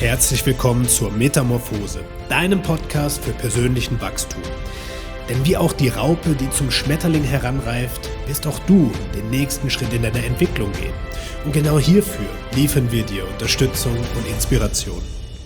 herzlich willkommen zur Metamorphose, deinem Podcast für persönlichen Wachstum. Denn wie auch die Raupe, die zum Schmetterling heranreift, wirst auch du den nächsten Schritt in deiner Entwicklung gehen. Und genau hierfür liefern wir dir Unterstützung und Inspiration.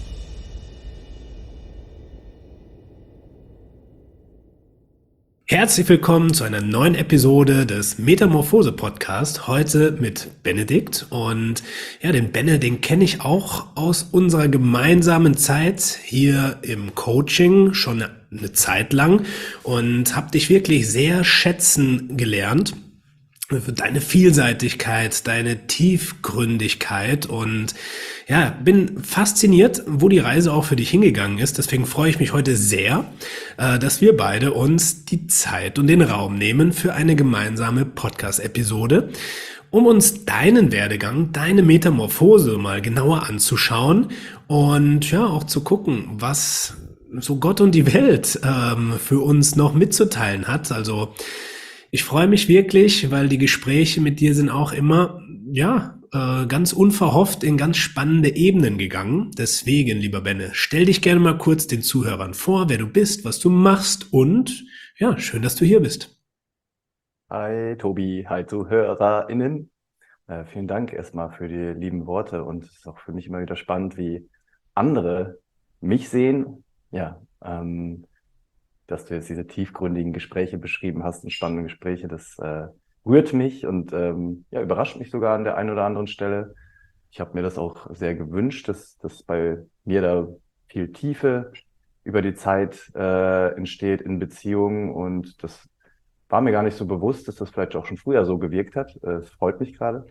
Herzlich willkommen zu einer neuen Episode des Metamorphose Podcast. Heute mit Benedikt. Und ja, den Benne, den kenne ich auch aus unserer gemeinsamen Zeit hier im Coaching schon eine Zeit lang und habe dich wirklich sehr schätzen gelernt für deine Vielseitigkeit, deine Tiefgründigkeit und ja, bin fasziniert, wo die Reise auch für dich hingegangen ist. Deswegen freue ich mich heute sehr, dass wir beide uns die Zeit und den Raum nehmen für eine gemeinsame Podcast-Episode, um uns deinen Werdegang, deine Metamorphose mal genauer anzuschauen und ja, auch zu gucken, was so Gott und die Welt für uns noch mitzuteilen hat. Also ich freue mich wirklich, weil die Gespräche mit dir sind auch immer, ganz unverhofft in ganz spannende Ebenen gegangen. Deswegen, lieber Benne, stell dich gerne mal kurz den Zuhörern vor, wer du bist, was du machst und ja, schön, dass du hier bist. Hi Tobi, hi ZuhörerInnen. Vielen Dank erstmal für die lieben Worte und es ist auch für mich immer wieder spannend, wie andere mich sehen. Ja, dass du jetzt diese tiefgründigen Gespräche beschrieben hast und spannende Gespräche, das rührt mich und überrascht mich sogar an der einen oder anderen Stelle. Ich habe mir das auch sehr gewünscht, dass bei mir da viel Tiefe über die Zeit entsteht in Beziehungen und das war mir gar nicht so bewusst, dass das vielleicht auch schon früher so gewirkt hat. Es freut mich gerade.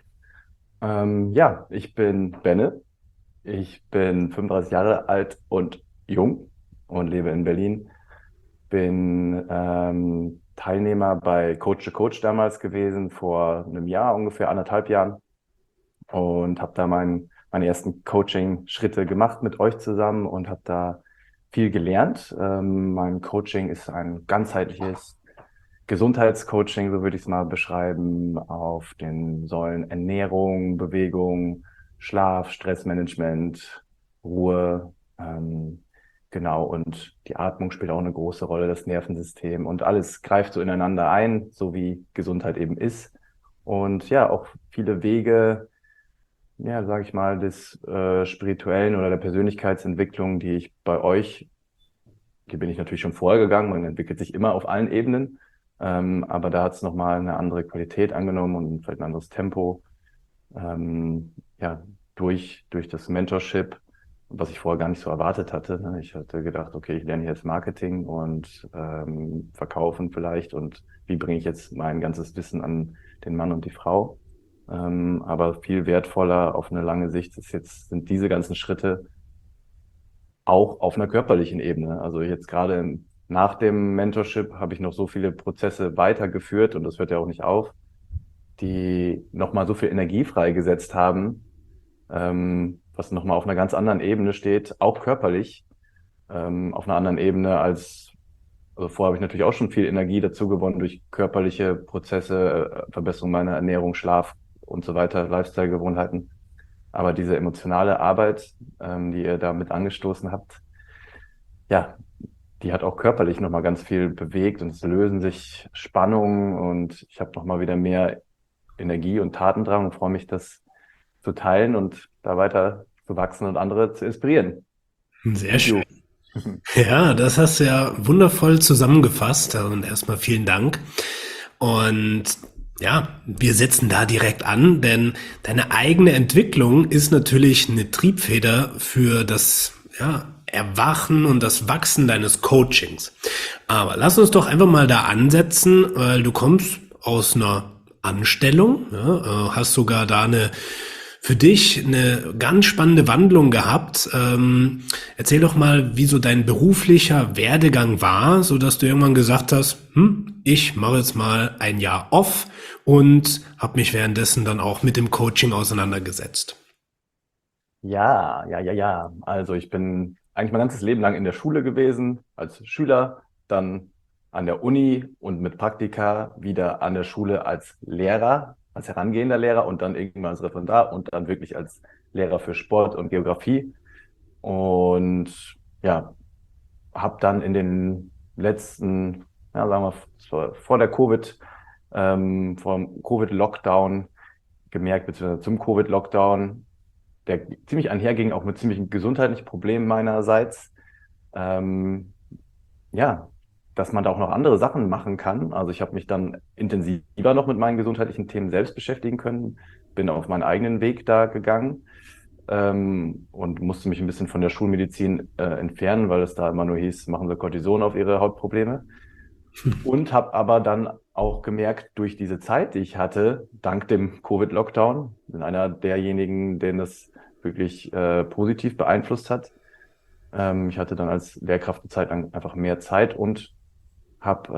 Ich bin Benne. Ich bin 35 Jahre alt und jung und lebe in Berlin. Bin Teilnehmer bei Coach to Coach damals gewesen, vor einem Jahr, ungefähr 1,5 Jahren. Und habe da meine ersten Coaching-Schritte gemacht mit euch zusammen und habe da viel gelernt. Mein Coaching ist ein ganzheitliches Gesundheitscoaching, so würde ich es mal beschreiben, auf den Säulen Ernährung, Bewegung, Schlaf, Stressmanagement, Ruhe, genau, und die Atmung spielt auch eine große Rolle, das Nervensystem und alles greift so ineinander ein, so wie Gesundheit eben ist. Und ja, auch viele Wege, ja, sage ich mal, des spirituellen oder der Persönlichkeitsentwicklung, die ich bei euch, hier bin ich natürlich schon vorher gegangen, man entwickelt sich immer auf allen Ebenen, aber da hat es nochmal eine andere Qualität angenommen und vielleicht ein anderes Tempo, durch das Mentorship, was ich vorher gar nicht so erwartet hatte. Ich hatte gedacht, okay, ich lerne jetzt Marketing und Verkaufen vielleicht und wie bringe ich jetzt mein ganzes Wissen an den Mann und die Frau. Aber viel wertvoller auf eine lange Sicht sind diese ganzen Schritte auch auf einer körperlichen Ebene. Also jetzt gerade nach dem Mentorship habe ich noch so viele Prozesse weitergeführt und das hört ja auch nicht auf, die nochmal so viel Energie freigesetzt haben, was nochmal auf einer ganz anderen Ebene steht, auch körperlich, auf einer anderen Ebene also vorher habe ich natürlich auch schon viel Energie dazu gewonnen durch körperliche Prozesse, Verbesserung meiner Ernährung, Schlaf und so weiter, Lifestyle-Gewohnheiten. Aber diese emotionale Arbeit, die ihr damit angestoßen habt, ja, die hat auch körperlich nochmal ganz viel bewegt und es lösen sich Spannungen und ich habe nochmal wieder mehr Energie und Tatendrang und freue mich, das zu teilen und da weiter zu wachsen und andere zu inspirieren. Sehr schön. Ja, das hast du ja wundervoll zusammengefasst und erstmal vielen Dank. Und ja, wir setzen da direkt an, denn deine eigene Entwicklung ist natürlich eine Triebfeder für das Erwachen und das Wachsen deines Coachings. Aber lass uns doch einfach mal da ansetzen, weil du kommst aus einer Anstellung, hast sogar da für dich eine ganz spannende Wandlung gehabt. Erzähl doch mal, wie so dein beruflicher Werdegang war, so dass du irgendwann gesagt hast, ich mache jetzt mal ein Jahr off und habe mich währenddessen dann auch mit dem Coaching auseinandergesetzt. Ja. Also ich bin eigentlich mein ganzes Leben lang in der Schule gewesen, als Schüler, dann an der Uni und mit Praktika wieder an der Schule als Lehrer, als herangehender Lehrer und dann irgendwann als Referendar und dann wirklich als Lehrer für Sport und Geografie. Und ja, habe dann in den letzten, ja, sagen wir, vor der vor dem Covid-Lockdown gemerkt, beziehungsweise zum Covid-Lockdown, der ziemlich einherging, auch mit ziemlichen gesundheitlichen Problemen meinerseits, ähm, ja, dass man da auch noch andere Sachen machen kann. Also ich habe mich dann intensiver noch mit meinen gesundheitlichen Themen selbst beschäftigen können, bin auf meinen eigenen Weg da gegangen, und musste mich ein bisschen von der Schulmedizin entfernen, weil es da immer nur hieß, machen Sie Cortison auf Ihre Hautprobleme. Und habe aber dann auch gemerkt, durch diese Zeit, die ich hatte, dank dem Covid-Lockdown, bin einer derjenigen, den das wirklich positiv beeinflusst hat. Ich hatte dann als Lehrkraft eine Zeit lang einfach mehr Zeit und habe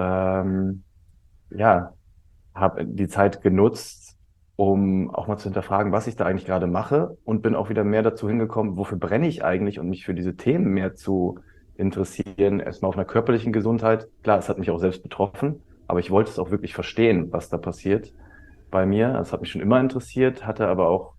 ja, habe die Zeit genutzt, um auch mal zu hinterfragen, was ich da eigentlich gerade mache und bin auch wieder mehr dazu hingekommen, wofür brenne ich eigentlich und mich für diese Themen mehr zu interessieren. Erstmal auf einer körperlichen Gesundheit. Klar, es hat mich auch selbst betroffen, aber ich wollte es auch wirklich verstehen, was da passiert bei mir. Das hat mich schon immer interessiert, hatte aber auch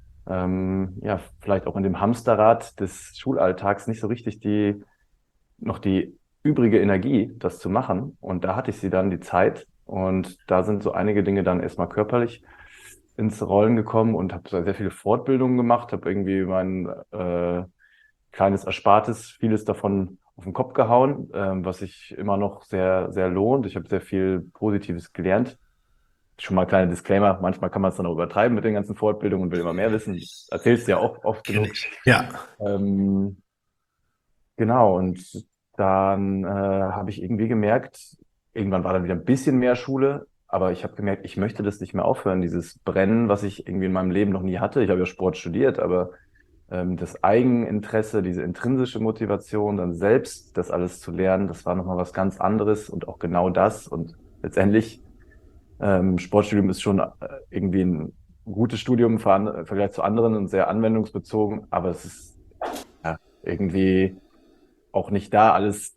ja, vielleicht auch in dem Hamsterrad des Schulalltags nicht so richtig noch die übrige Energie, das zu machen. Und da hatte ich sie dann die Zeit. Und da sind so einige Dinge dann erstmal körperlich ins Rollen gekommen und habe sehr viele Fortbildungen gemacht, habe irgendwie mein kleines Erspartes, vieles davon auf den Kopf gehauen, was sich immer noch sehr, sehr lohnt. Ich habe sehr viel Positives gelernt. Schon mal ein kleiner Disclaimer, manchmal kann man es dann auch übertreiben mit den ganzen Fortbildungen und will immer mehr wissen. Erzählst du ja auch oft Kenn genug. ich. Ja. Ähm, Genau, und dann habe ich irgendwie gemerkt, irgendwann war dann wieder ein bisschen mehr Schule, aber ich habe gemerkt, ich möchte das nicht mehr aufhören, dieses Brennen, was ich irgendwie in meinem Leben noch nie hatte. Ich habe ja Sport studiert, aber das Eigeninteresse, diese intrinsische Motivation, dann selbst das alles zu lernen, das war nochmal was ganz anderes und auch genau das. Und letztendlich, Sportstudium ist schon irgendwie ein gutes Studium im Vergleich zu anderen und sehr anwendungsbezogen, aber es ist ja irgendwie auch nicht da alles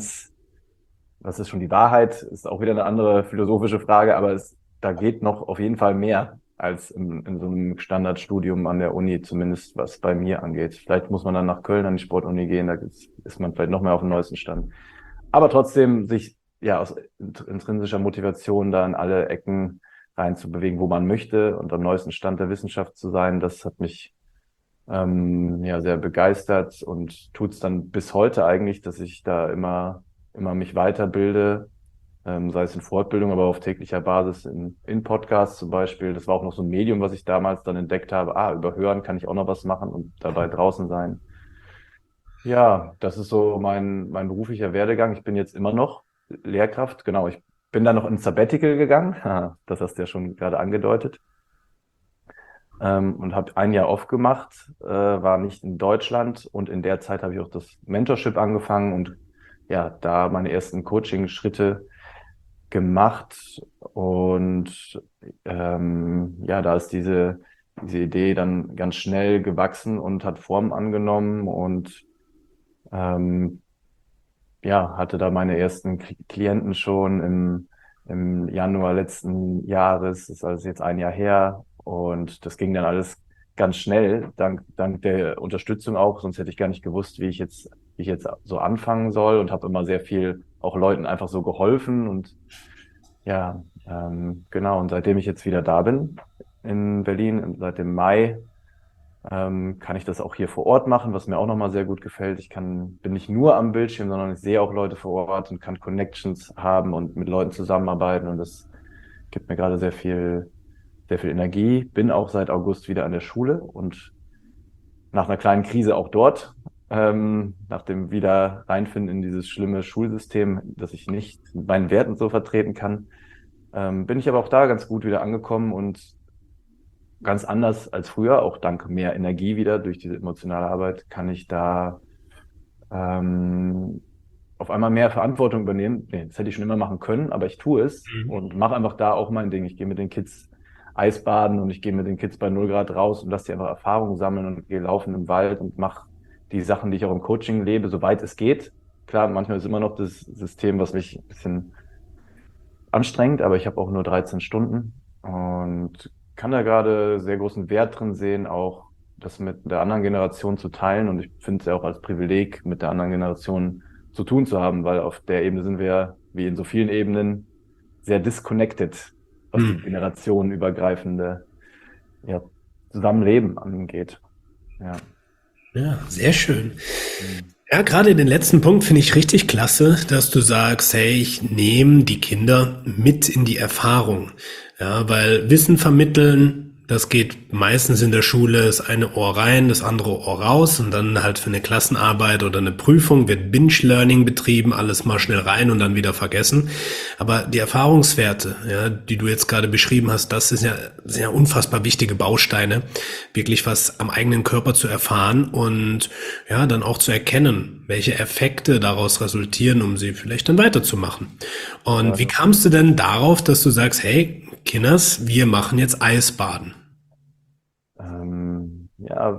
was ist schon die Wahrheit, ist auch wieder eine andere philosophische Frage, aber da geht noch auf jeden Fall mehr als in so einem Standardstudium an der Uni, zumindest was bei mir angeht. Vielleicht muss man dann nach Köln an die Sportuni gehen, ist man vielleicht noch mehr auf dem neuesten Stand. Aber trotzdem sich ja aus intrinsischer Motivation da in alle Ecken reinzubewegen, wo man möchte und am neuesten Stand der Wissenschaft zu sein, das hat mich ja, sehr begeistert und tut's dann bis heute eigentlich, dass ich da immer mich weiterbilde, sei es in Fortbildung, aber auf täglicher Basis in Podcasts zum Beispiel. Das war auch noch so ein Medium, was ich damals dann entdeckt habe. Über Hören kann ich auch noch was machen und dabei draußen sein. Ja, das ist so mein beruflicher Werdegang. Ich bin jetzt immer noch Lehrkraft. Genau, ich bin dann noch ins Sabbatical gegangen. Das hast du ja schon gerade angedeutet, und habe ein Jahr off gemacht, war nicht in Deutschland und in der Zeit habe ich auch das Mentorship angefangen und ja, da meine ersten Coaching-Schritte gemacht und ja, da ist diese Idee dann ganz schnell gewachsen und hat Form angenommen und ähm, ja, hatte da meine ersten Klienten schon im Januar letzten Jahres, ist also jetzt ein Jahr her. Und das ging dann alles ganz schnell, dank der Unterstützung auch. Sonst hätte ich gar nicht gewusst, wie ich jetzt so anfangen soll und habe immer sehr viel auch Leuten einfach so geholfen. Und ja, genau. Und seitdem ich jetzt wieder da bin in Berlin, seit dem Mai, kann ich das auch hier vor Ort machen, was mir auch nochmal sehr gut gefällt. Bin nicht nur am Bildschirm, sondern ich sehe auch Leute vor Ort und kann Connections haben und mit Leuten zusammenarbeiten. Und das gibt mir gerade sehr viel Energie. Bin auch seit August wieder an der Schule und nach einer kleinen Krise auch dort, nach dem wieder reinfinden in dieses schlimme Schulsystem, das ich nicht mit meinen Werten so vertreten kann, bin ich aber auch da ganz gut wieder angekommen und ganz anders als früher, auch dank mehr Energie wieder durch diese emotionale Arbeit, kann ich da ähm, auf einmal mehr Verantwortung übernehmen. Nee, das hätte ich schon immer machen können, aber ich tue es Mhm. und mache einfach da auch mein Ding. Ich gehe mit den Kids Eisbaden und ich gehe mit den Kids bei 0 Grad raus und lasse die einfach Erfahrungen sammeln und gehe laufen im Wald und mache die Sachen, die ich auch im Coaching lebe, soweit es geht. Klar, manchmal ist immer noch das System, was mich ein bisschen anstrengend, aber ich habe auch nur 13 Stunden und kann da gerade sehr großen Wert drin sehen, auch das mit der anderen Generation zu teilen. Und ich finde es ja auch als Privileg, mit der anderen Generation zu tun zu haben, weil auf der Ebene sind wir, wie in so vielen Ebenen, sehr disconnected, was die Hm. generationenübergreifende, ja, Zusammenleben angeht. Ja. Ja, sehr schön. Hm. Ja, gerade den letzten Punkt finde ich richtig klasse, dass du sagst, hey, ich nehme die Kinder mit in die Erfahrung. Ja, weil Wissen vermitteln, das geht meistens in der Schule, das eine Ohr rein, das andere Ohr raus und dann halt für eine Klassenarbeit oder eine Prüfung wird Binge-Learning betrieben, alles mal schnell rein und dann wieder vergessen. Aber die Erfahrungswerte, ja, die du jetzt gerade beschrieben hast, das ist ja, sind ja unfassbar wichtige Bausteine, wirklich was am eigenen Körper zu erfahren und ja, dann auch zu erkennen, welche Effekte daraus resultieren, um sie vielleicht dann weiterzumachen. Und wie Ja, kamst du denn darauf, dass du sagst, hey, Kinders, wir machen jetzt Eisbaden? ja,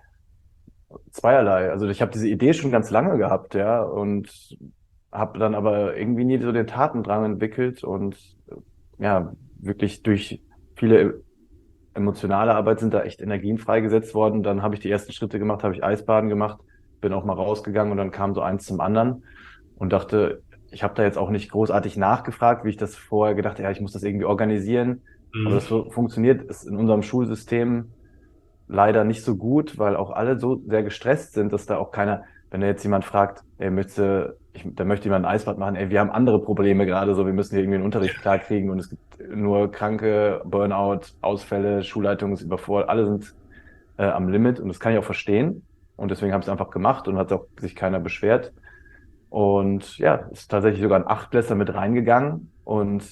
zweierlei. Also ich habe diese Idee schon ganz lange gehabt, ja, und habe dann aber irgendwie nie so den Tatendrang entwickelt und ja, wirklich durch viele emotionale Arbeit sind da echt Energien freigesetzt worden. Dann habe ich die ersten Schritte gemacht, habe ich Eisbaden gemacht, bin auch mal rausgegangen und dann kam so eins zum anderen und dachte, ich habe da jetzt auch nicht großartig nachgefragt, wie ich das vorher gedacht, ja, ich muss das irgendwie organisieren. Aber das Mhm. funktioniert ist in unserem Schulsystem leider nicht so gut, weil auch alle so sehr gestresst sind, dass da auch keiner, wenn da jetzt jemand fragt, ey, da möchte jemand ein Eisbad machen, ey, wir haben andere Probleme gerade, so, wir müssen hier irgendwie den Unterricht klarkriegen und es gibt nur Kranke, Burnout, Ausfälle, Schulleitung ist überfordert, alle sind am Limit und das kann ich auch verstehen und deswegen habe ich es einfach gemacht und hat auch sich keiner beschwert und ja, ist tatsächlich sogar ein Achtklässler mit reingegangen und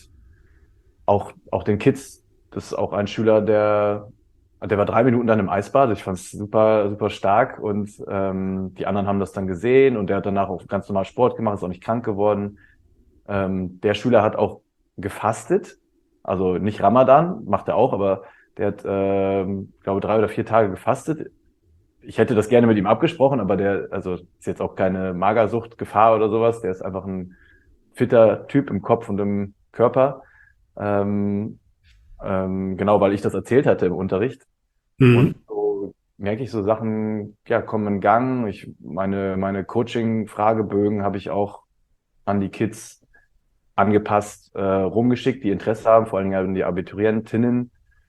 auch den Kids, das ist auch ein Schüler, der war 3 Minuten dann im Eisbad. Ich fand es super, super stark. Und die anderen haben das dann gesehen und der hat danach auch ganz normal Sport gemacht, ist auch nicht krank geworden. Der Schüler hat auch gefastet, also nicht Ramadan, macht er auch, aber der hat, glaube 3 oder 4 Tage gefastet. Ich hätte das gerne mit ihm abgesprochen, aber also ist jetzt auch keine Magersucht-Gefahr oder sowas. Der ist einfach ein fitter Typ im Kopf und im Körper. Ähm, genau, weil ich das erzählt hatte im Unterricht. Und Mhm. so merke ich so Sachen, ja, kommen in Gang. Meine Coaching-Fragebögen habe ich auch an die Kids angepasst, rumgeschickt, die Interesse haben, vor allen Dingen an die Abiturientinnen,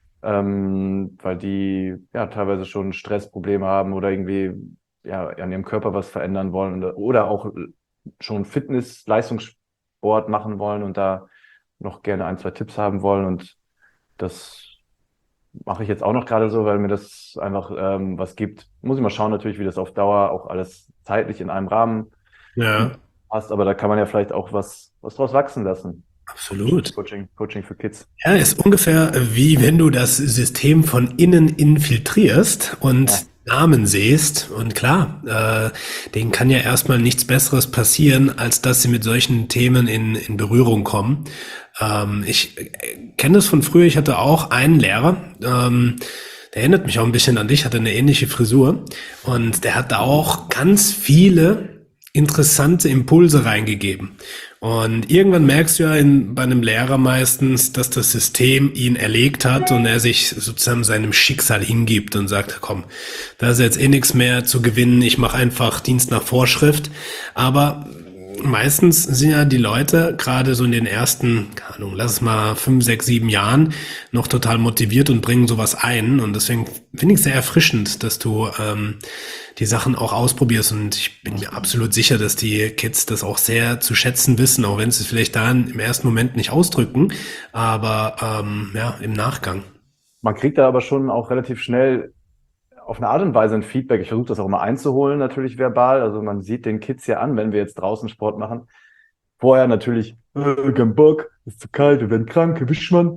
weil die ja teilweise schon Stressprobleme haben oder irgendwie ja an ihrem Körper was verändern wollen oder auch schon Fitness, Leistungssport machen wollen und da noch gerne ein, zwei Tipps haben wollen. Und das mache ich jetzt auch noch gerade so, weil mir das einfach was gibt. Muss ich mal schauen natürlich, wie das auf Dauer auch alles zeitlich in einem Rahmen Ja, passt, aber da kann man ja vielleicht auch was draus wachsen lassen. absolut. Coaching für Kids. Ja, ist ungefähr wie wenn du das System von innen infiltrierst und Ja, Namen siehst. Und klar, denen kann ja erstmal nichts Besseres passieren, als dass sie mit solchen Themen in Berührung kommen. Ich kenne das von früher. Ich hatte auch einen Lehrer, der erinnert mich auch ein bisschen an dich, hatte eine ähnliche Frisur. Und der hat da auch ganz viele interessante Impulse reingegeben. Und irgendwann merkst du ja bei einem Lehrer meistens, dass das System ihn erlegt hat und er sich sozusagen seinem Schicksal hingibt und sagt, komm, da ist jetzt eh nichts mehr zu gewinnen, ich mache einfach Dienst nach Vorschrift. Aber meistens sind ja die Leute gerade so in den ersten, keine Ahnung, lass es mal 5, 6, 7 Jahren noch total motiviert und bringen sowas ein. Und deswegen finde ich es sehr erfrischend, dass du die Sachen auch ausprobierst. Und ich bin mir absolut sicher, dass die Kids das auch sehr zu schätzen wissen, auch wenn sie es vielleicht dann im ersten Moment nicht ausdrücken, aber ja, im Nachgang. man kriegt da aber schon auch relativ schnell auf eine Art und Weise ein Feedback. Ich versuche das auch immer einzuholen, natürlich verbal. Also man sieht den Kids ja an, wenn wir jetzt draußen Sport machen. Vorher natürlich, kein Bock, ist zu kalt, wir werden krank, erwischt man.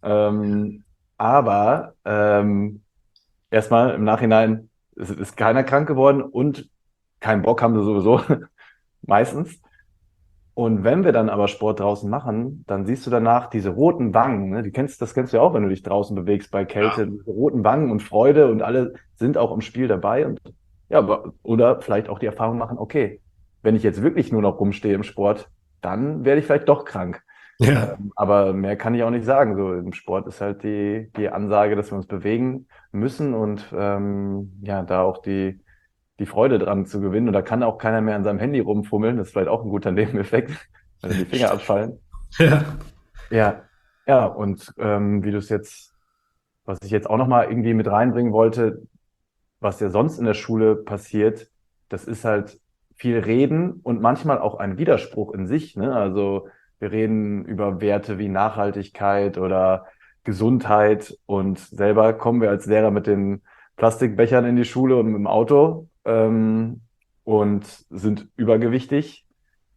Aber erstmal im Nachhinein ist keiner krank geworden und keinen Bock haben sie sowieso meistens. Und wenn wir dann aber Sport draußen machen, dann siehst du danach diese roten Wangen, ne? Das kennst du ja auch, wenn du dich draußen bewegst bei Kälte, diese roten Wangen und Freude und alle sind auch im Spiel dabei und ja, oder vielleicht auch die Erfahrung machen, okay, wenn ich jetzt wirklich nur noch rumstehe im Sport, dann werde ich vielleicht doch krank. Ja, Aber mehr kann ich auch nicht sagen. So im Sport ist halt die Ansage, dass wir uns bewegen müssen und ja, da auch die Freude dran zu gewinnen. Und da kann auch keiner mehr an seinem Handy rumfummeln. Das ist vielleicht auch ein guter Nebeneffekt, wenn dann die Finger abfallen. ja, Ja, ja, und wie du es jetzt, was ich jetzt auch nochmal irgendwie mit reinbringen wollte, was ja sonst in der Schule passiert, das ist halt viel Reden und manchmal auch ein Widerspruch in sich, ne? Also wir reden über Werte wie Nachhaltigkeit oder Gesundheit und selber kommen wir als Lehrer mit den Plastikbechern in die Schule und mit dem Auto und sind übergewichtig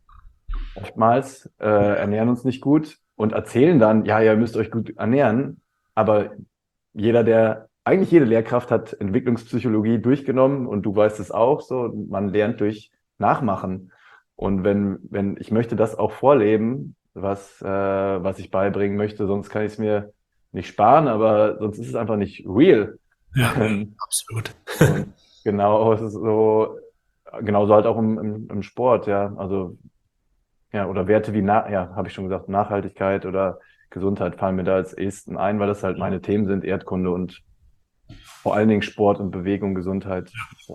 oftmals, ernähren uns nicht gut und erzählen dann, ja, ihr müsst euch gut ernähren, aber eigentlich jede Lehrkraft hat Entwicklungspsychologie durchgenommen und du weißt es auch so, man lernt durch Nachmachen. Und wenn ich möchte das auch vorleben, was ich beibringen möchte, sonst kann ich es mir nicht sparen, aber sonst ist es einfach nicht real. ja, absolut. Und genau, es ist so, genauso halt auch im Sport, ja. Also ja, oder Werte wie, ja, habe ich schon gesagt, Nachhaltigkeit oder Gesundheit fallen mir da als ehesten ein, weil das halt meine Themen sind, Erdkunde und vor allen Dingen Sport und Bewegung, Gesundheit.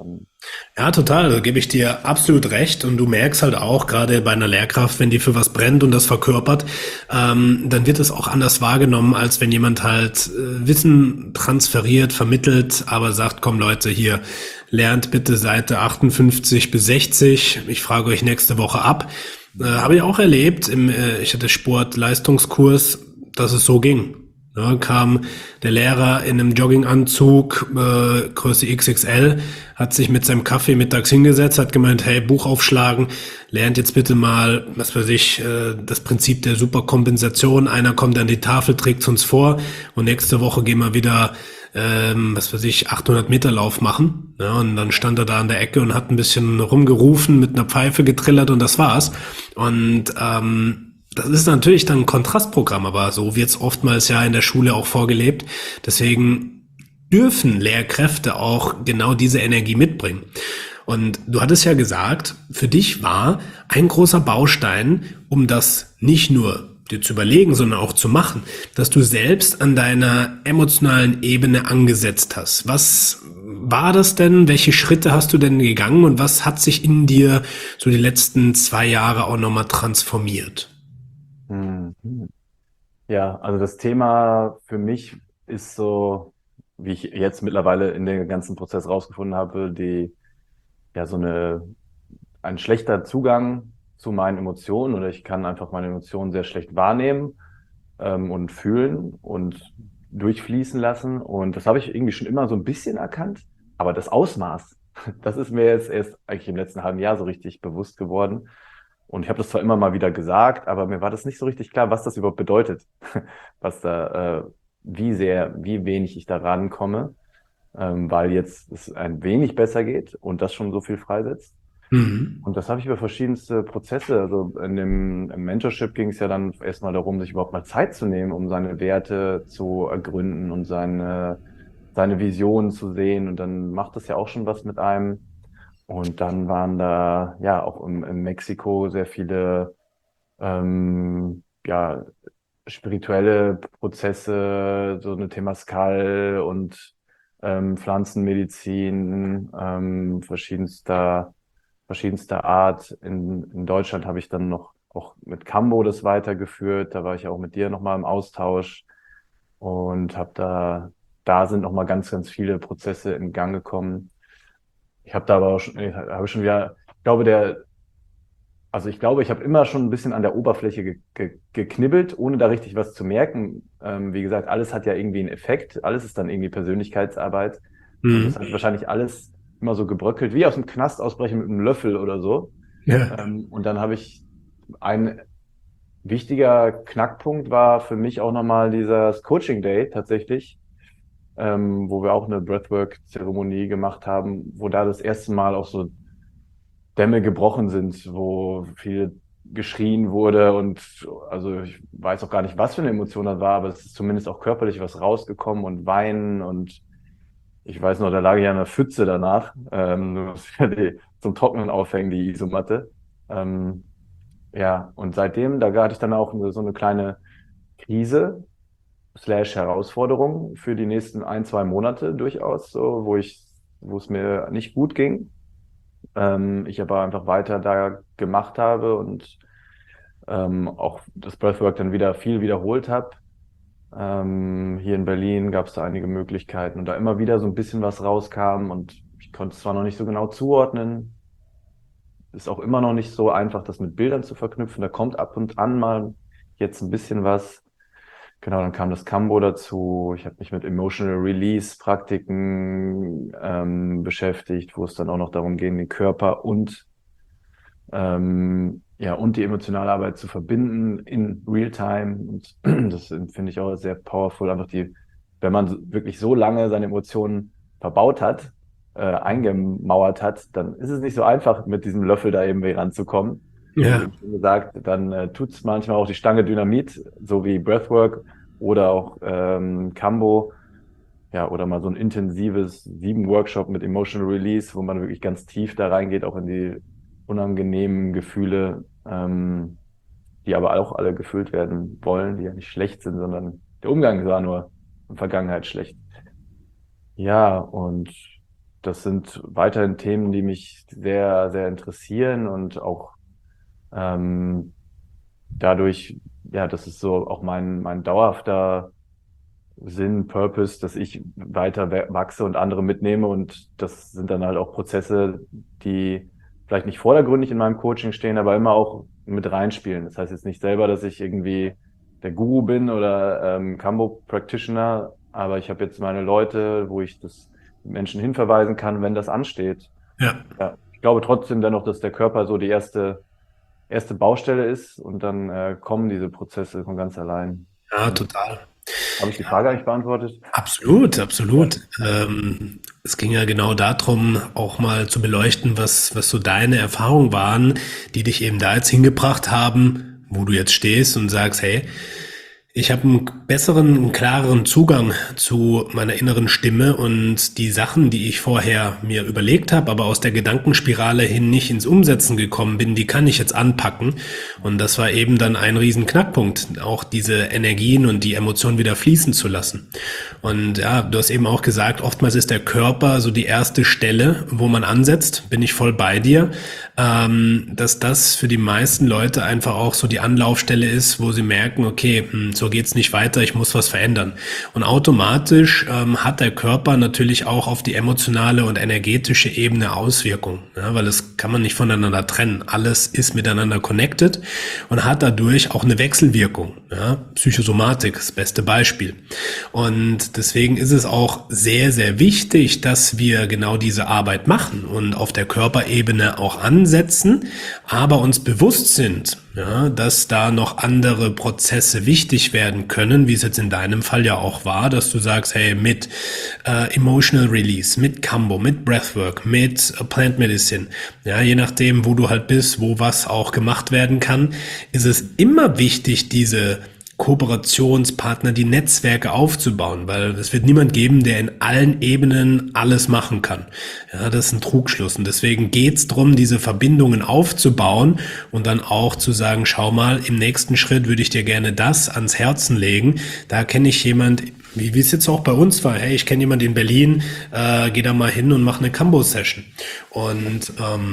Ja, total, da gebe ich dir absolut recht. Und du merkst halt auch, gerade bei einer Lehrkraft, wenn die für was brennt und das verkörpert, dann wird es auch anders wahrgenommen, als wenn jemand halt Wissen transferiert, vermittelt, aber sagt, komm Leute, hier, lernt bitte Seite 58 bis 60. Ich frage euch nächste Woche ab. Habe ich auch erlebt, ich hatte Sportleistungskurs, dass es so ging. Ja, kam der Lehrer in einem Jogginganzug, Größe XXL, hat sich mit seinem Kaffee mittags hingesetzt, hat gemeint, hey, Buch aufschlagen, lernt jetzt bitte mal, was weiß ich, das Prinzip der Superkompensation. Einer kommt an die Tafel, trägt uns vor und nächste Woche gehen wir wieder, was weiß ich, 800 Meter Lauf machen. Ja, und dann stand er da an der Ecke und hat ein bisschen rumgerufen, mit einer Pfeife getrillert und das war's. Und das ist natürlich dann ein Kontrastprogramm, aber so wird es oftmals ja in der Schule auch vorgelebt. Deswegen dürfen Lehrkräfte auch genau diese Energie mitbringen. Und du hattest ja gesagt, für dich war ein großer Baustein, um das nicht nur dir zu überlegen, sondern auch zu machen, dass du selbst an deiner emotionalen Ebene angesetzt hast. Was war das denn? Welche Schritte hast du denn gegangen und was hat sich in dir so die letzten 2 Jahre auch nochmal transformiert? Mhm. Ja, also das Thema für mich ist so, wie ich jetzt mittlerweile in dem ganzen Prozess rausgefunden habe, ja, ein schlechter Zugang zu meinen Emotionen oder ich kann einfach meine Emotionen sehr schlecht wahrnehmen und fühlen und durchfließen lassen. Und das habe ich irgendwie schon immer so ein bisschen erkannt. Aber das Ausmaß, das ist mir jetzt erst eigentlich im letzten halben Jahr so richtig bewusst geworden. Und ich habe das zwar immer mal wieder gesagt, aber mir war das nicht so richtig klar, was das überhaupt bedeutet, wie wenig ich da rankomme, weil jetzt es ein wenig besser geht und das schon so viel freisetzt. Mhm. Und das habe ich über verschiedenste Prozesse. Also im Mentorship ging es ja dann erstmal darum, sich überhaupt mal Zeit zu nehmen, um seine Werte zu ergründen und seine Visionen zu sehen. Und dann macht das ja auch schon was mit einem. Und dann waren da ja auch in Mexiko sehr viele ja, spirituelle Prozesse, so eine Temascal und Pflanzenmedizin verschiedenster Art. In Deutschland habe ich dann noch auch mit Kambo das weitergeführt. Da war ich auch mit dir nochmal im Austausch und da sind nochmal ganz, ganz viele Prozesse in Gang gekommen. Ich habe da aber auch schon, habe schon wieder, ich glaube, also ich glaube, ich habe immer schon ein bisschen an der Oberfläche geknibbelt, ohne da richtig was zu merken. Wie gesagt, alles hat ja irgendwie einen Effekt, alles ist dann irgendwie Persönlichkeitsarbeit. Und das Mhm. hat wahrscheinlich alles immer so gebröckelt, wie aus dem Knast ausbrechen mit einem Löffel oder so. Ja. Und dann habe ich ein wichtiger Knackpunkt war für mich auch nochmal dieser Coaching Day tatsächlich, wo wir auch eine Breathwork-Zeremonie gemacht haben, wo da das erste Mal auch so Dämme gebrochen sind, wo viel geschrien wurde und also ich weiß auch gar nicht, was für eine Emotion das war, aber es ist zumindest auch körperlich was rausgekommen und Weinen und ich weiß noch, da lag ich an der Pfütze danach, zum Trocknen aufhängen, die Isomatte. Ähm, ja, und seitdem, da hatte ich dann auch so eine kleine Krise slash Herausforderung für die nächsten ein, zwei Monate durchaus, so, wo es mir nicht gut ging. Ich aber einfach weiter da gemacht habe und auch das Breathwork dann wieder viel wiederholt habe. Hier in Berlin gab es da einige Möglichkeiten und da immer wieder so ein bisschen was rauskam und ich konnte es zwar noch nicht so genau zuordnen, ist auch immer noch nicht so einfach, das mit Bildern zu verknüpfen. Da kommt ab und an mal jetzt ein bisschen was. Genau, dann kam das Kambo dazu. Ich habe mich mit Emotional Release Praktiken beschäftigt, wo es dann auch noch darum ging, den Körper ja, und die emotionale Arbeit zu verbinden in Realtime. Und das finde ich auch sehr powerful. Einfach wenn man wirklich so lange seine Emotionen verbaut hat, eingemauert hat, dann ist es nicht so einfach, mit diesem Löffel da eben ranzukommen. Wie Ja, eben schon gesagt, dann tut es manchmal auch die Stange Dynamit, so wie Breathwork oder auch Kambo, ja, oder mal so ein intensives 7 Workshop mit Emotional Release, wo man wirklich ganz tief da reingeht, auch in die unangenehmen Gefühle, die aber auch alle gefühlt werden wollen, die ja nicht schlecht sind, sondern der Umgang war nur in der Vergangenheit schlecht. Ja, und das sind weiterhin Themen, die mich sehr, sehr interessieren und auch ähm, dadurch, ja, das ist so auch mein dauerhafter Sinn, Purpose, dass ich weiter wachse und andere mitnehme. Und das sind dann halt auch Prozesse, die vielleicht nicht vordergründig in meinem Coaching stehen, aber immer auch mit reinspielen. Das heißt jetzt nicht selber, dass ich irgendwie der Guru bin oder Kambo Practitioner, aber ich habe jetzt meine Leute, wo ich das Menschen hinverweisen kann, wenn das ansteht. ja, Ja, ich glaube trotzdem dennoch, dass der Körper so die erste Baustelle ist und dann kommen diese Prozesse von ganz allein. ja, Ja. total. Habe ich die Frage eigentlich beantwortet? Absolut, Ja. absolut. Es ging ja genau darum, auch mal zu beleuchten, was so deine Erfahrungen waren, die dich eben da jetzt hingebracht haben, wo du jetzt stehst und sagst, hey, ich habe einen besseren, einen klareren Zugang zu meiner inneren Stimme und die Sachen, die ich vorher mir überlegt habe, aber aus der Gedankenspirale hin nicht ins Umsetzen gekommen bin, die kann ich jetzt anpacken. Und das war eben dann ein riesen Knackpunkt, auch diese Energien und die Emotionen wieder fließen zu lassen. Und ja, du hast eben auch gesagt, oftmals ist der Körper so die erste Stelle, wo man ansetzt, bin ich voll bei dir, dass das für die meisten Leute einfach auch so die Anlaufstelle ist, wo sie merken, okay, so geht's nicht weiter, ich muss was verändern. Und automatisch hat der Körper natürlich auch auf die emotionale und energetische Ebene Auswirkungen, ja, weil das kann man nicht voneinander trennen. Alles ist miteinander connected und hat dadurch auch eine Wechselwirkung. Ja. Psychosomatik, das beste Beispiel. Und deswegen ist es auch sehr, sehr wichtig, dass wir genau diese Arbeit machen und auf der Körperebene auch ansetzen, aber uns bewusst sind, ja, dass da noch andere Prozesse wichtig werden können, wie es jetzt in deinem Fall ja auch war, dass du sagst, hey, mit Emotional Release, mit Kambo, mit Breathwork, mit Plant Medicine, ja, je nachdem, wo du halt bist, wo was auch gemacht werden kann, ist es immer wichtig, diese Kooperationspartner, die Netzwerke aufzubauen, weil es wird niemand geben, der in allen Ebenen alles machen kann. Ja, das ist ein Trugschluss. Und deswegen geht's drum, diese Verbindungen aufzubauen und dann auch zu sagen, schau mal, im nächsten Schritt würde ich dir gerne das ans Herzen legen. Da kenne ich jemand, wie es jetzt auch bei uns war. Hey, ich kenne jemand in Berlin, geh da mal hin und mach eine Kambo-Session. Und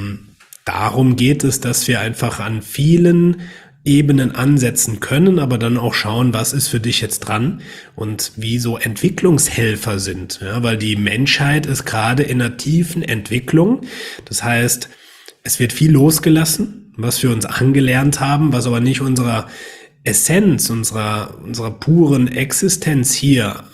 darum geht es, dass wir einfach an vielen Ebenen ansetzen können, aber dann auch schauen, was ist für dich jetzt dran und wie so Entwicklungshelfer sind. Ja, weil die Menschheit ist gerade in einer tiefen Entwicklung. Das heißt, es wird viel losgelassen, was wir uns angelernt haben, was aber nicht unserer Essenz, unserer puren Existenz hier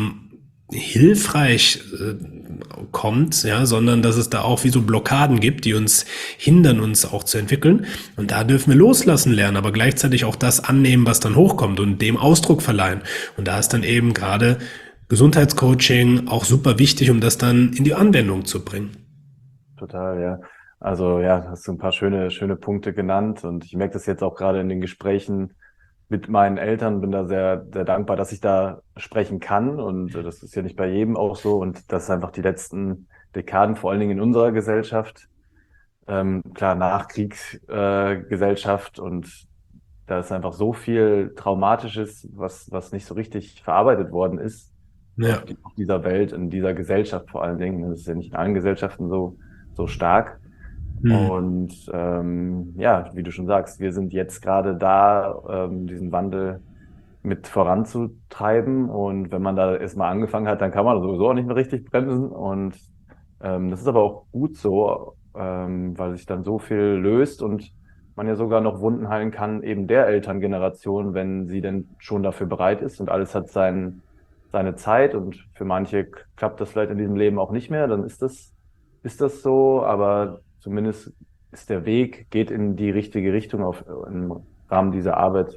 hilfreich kommt, ja, sondern dass es da auch wie so Blockaden gibt, die uns hindern, uns auch zu entwickeln. Und da dürfen wir loslassen lernen, aber gleichzeitig auch das annehmen, was dann hochkommt und dem Ausdruck verleihen. Und da ist dann eben gerade Gesundheitscoaching auch super wichtig, um das dann in die Anwendung zu bringen. Total, ja. Also ja, hast du ein paar schöne Punkte genannt und ich merke das jetzt auch gerade in den Gesprächen mit meinen Eltern, bin da sehr, sehr dankbar, dass ich da sprechen kann und das ist ja nicht bei jedem auch so und das ist einfach die letzten Dekaden, vor allen Dingen in unserer Gesellschaft, Klar, Nachkriegsgesellschaft Gesellschaft und da ist einfach so viel Traumatisches, was nicht so richtig verarbeitet worden ist Ja. auf dieser Welt, in dieser Gesellschaft vor allen Dingen. Das ist ja nicht in allen Gesellschaften so stark. Hm. Und ja, wie du schon sagst, wir sind jetzt gerade da, diesen Wandel mit voranzutreiben. Und wenn man da erstmal angefangen hat, dann kann man sowieso auch nicht mehr richtig bremsen. Und das ist aber auch gut so, weil sich dann so viel löst und man ja sogar noch Wunden heilen kann, eben der Elterngeneration, wenn sie denn schon dafür bereit ist und alles hat seine Zeit und für manche klappt das vielleicht in diesem Leben auch nicht mehr, dann ist das so, aber zumindest ist der Weg, geht in die richtige Richtung im Rahmen dieser Arbeit.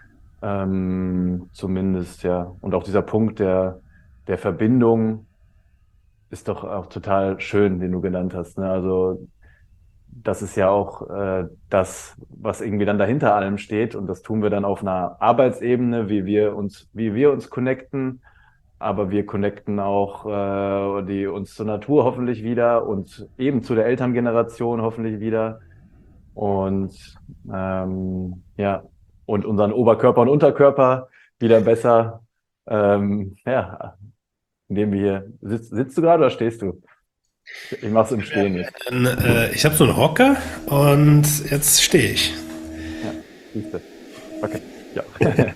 Zumindest, ja. Und auch dieser Punkt der Verbindung ist doch auch total schön, den du genannt hast. Ne? Also das ist ja auch das, was irgendwie dann dahinter allem steht. Und das tun wir dann auf einer Arbeitsebene, wie wir uns connecten. Aber wir connecten auch uns zur Natur hoffentlich wieder und eben zu der Elterngeneration hoffentlich wieder. Und ja, und unseren Oberkörper und Unterkörper wieder besser. Ja, indem wir hier. Sitzt du gerade oder stehst du? Ich mache es im Stehen jetzt. Ich habe so einen Hocker und jetzt stehe ich. Ja, siehst du. Okay. Ja.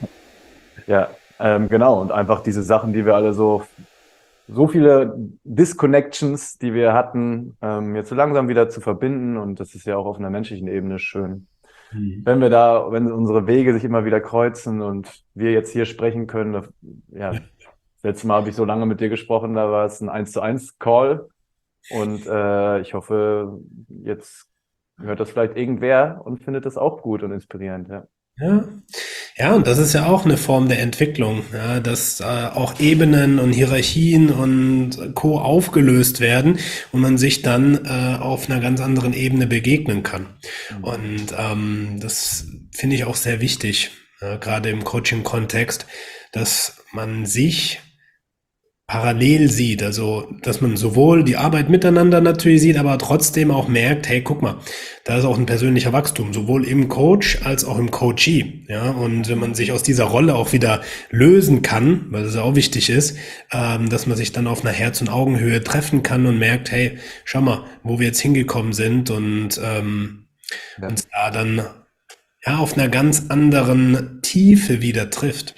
Ja, genau. Und einfach diese Sachen, die wir alle so viele Disconnections, die wir hatten, jetzt so langsam wieder zu verbinden. Und das ist ja auch auf einer menschlichen Ebene schön. Mhm. Wenn unsere Wege sich immer wieder kreuzen und wir jetzt hier sprechen können, ja, das letzte Mal habe ich so lange mit dir gesprochen, da war es ein 1:1 Call und ich hoffe, jetzt hört das vielleicht irgendwer und findet das auch gut und inspirierend, ja. Ja. Ja, und das ist ja auch eine Form der Entwicklung, ja, dass auch Ebenen und Hierarchien und Co. aufgelöst werden und man sich dann auf einer ganz anderen Ebene begegnen kann. Mhm. Und das finde ich auch sehr wichtig, ja, gerade im Coaching-Kontext, dass man sich parallel sieht, also dass man sowohl die Arbeit miteinander natürlich sieht, aber trotzdem auch merkt, hey, guck mal, da ist auch ein persönlicher Wachstum, sowohl im Coach als auch im Coachee. Ja, und wenn man sich aus dieser Rolle auch wieder lösen kann, weil das ja auch wichtig ist, dass man sich dann auf einer Herz- und Augenhöhe treffen kann und merkt, hey, schau mal, wo wir jetzt hingekommen sind und Ja. uns da dann ja auf einer ganz anderen Tiefe wieder trifft.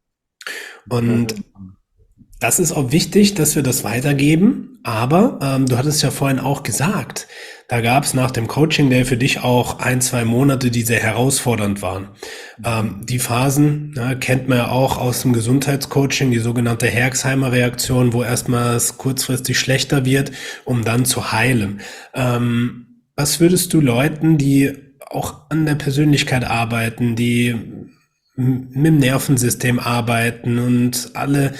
Und das ist auch wichtig, dass wir das weitergeben. Aber du hattest ja vorhin auch gesagt, da gab es nach dem Coaching, der für dich auch ein, zwei Monate, die sehr herausfordernd waren. Die Phasen kennt man ja auch aus dem Gesundheitscoaching, die sogenannte Herxheimer Reaktion, wo erstmal es kurzfristig schlechter wird, um dann zu heilen. Was würdest du Leuten, die auch an der Persönlichkeit arbeiten, die mit dem Nervensystem arbeiten und